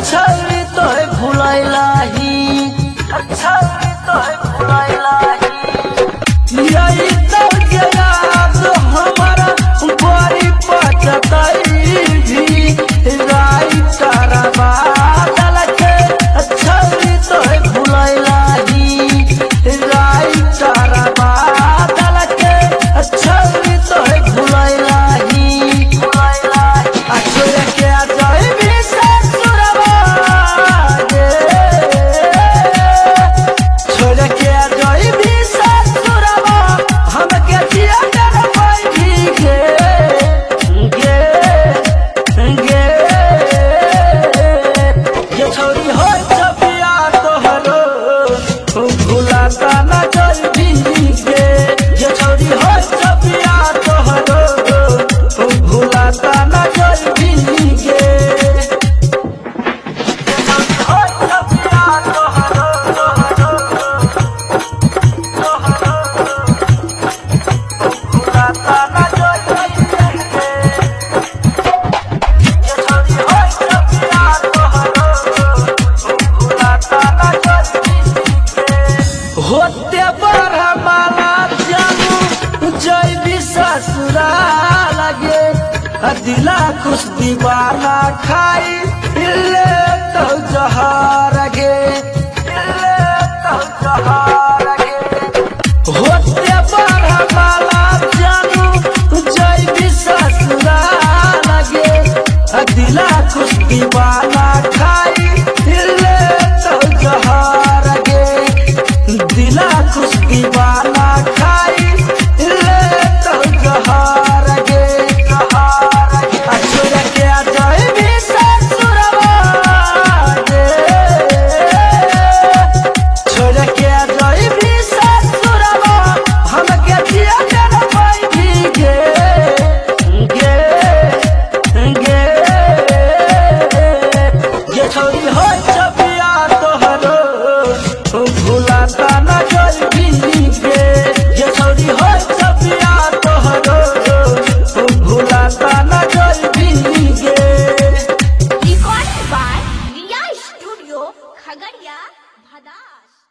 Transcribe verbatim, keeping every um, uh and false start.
अच्छा तो भुलाइलाही अच्छा तो भुलाइलाही यही तो याद हमारा बड़ी पचताई भी राई तारा बादल के अच्छा तो भुलाइलाही राई तारा बादल के अच्छा तो भुलाइलाही भुलाइलाही अच्छा के जाए भी ससुरवा गे छोड़ के जाए भी ससुरवा हम के जिया कर पाई भी गे गे गे ये छोरी हो छपिया तोहरो भुलाता ना जाई भी गे ये छोरी हो छपिया तोहरो भुलाता ना जाई भी गे हो छपिया तोहरो भुलाता ना जाई भी गे ये छोरी हो छपिया तोहरो भुलाता ना जाई भी गे होते बड़ा माला जानू जय भी ससुरा लगे दिला खुश दीवाना खाई ले तो जहार गे ले तो जहार गे होते बड़ा माला जानू जय भी ससुरा लगे दिला खुश दीवाना खाई ले तो जहार गे दिला खुश दीवाना खाई ले तो जहार गे जहार गे छोड़ के जाए भी ससुरवा गे छोड़ के जाए भी ससुरवा हम के जिया कर पाई भी गे गे गे ये छोरी हो छपिया तोहरो भुलाता ना जाई भी गे ये छोरी हो छपिया तोहरो भुलाता ना जाई भी गे Recorded by Riya Studio, Khagadiya, Bhadash.